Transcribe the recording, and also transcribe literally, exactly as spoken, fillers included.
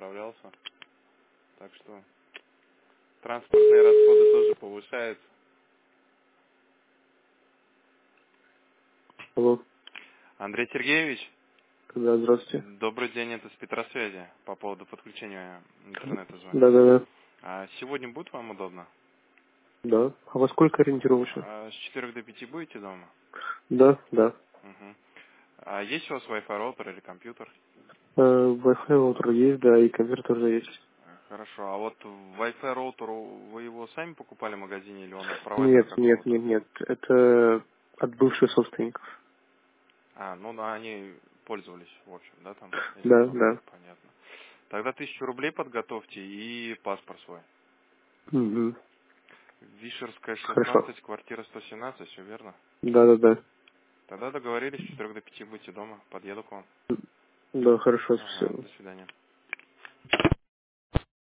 заправлялся. Так что транспортные расходы тоже повышаются. Алло. Андрей Сергеевич, Да, здравствуйте. добрый день, это с Петросвязи. По поводу подключения интернета звоню. Да, да, да. А сегодня будет вам удобно? Да. А во сколько ориентировочно? А с четырёх до пяти будете дома? Да, да. Угу. А есть у вас Wi-Fi роутер или компьютер? Э, Wi-Fi роутер есть, да, и конвертер тоже есть. Хорошо. А вот Wi-Fi роутер, вы его сами покупали в магазине или он от провайдера Нет, нет, какого-то? нет, нет. Это от бывших собственников. А, ну да, они пользовались, в общем, да, там этим Да, домом, да. понятно. Тогда тысячу рублей подготовьте и паспорт свой. Угу. Вишерская, Хорошо. шестнадцать, квартира сто семнадцать, все верно? Да, да, да. Тогда договорились, с четырёх до пяти будьте дома, подъеду к вам. Да, хорошо, Ага, все. до свидания.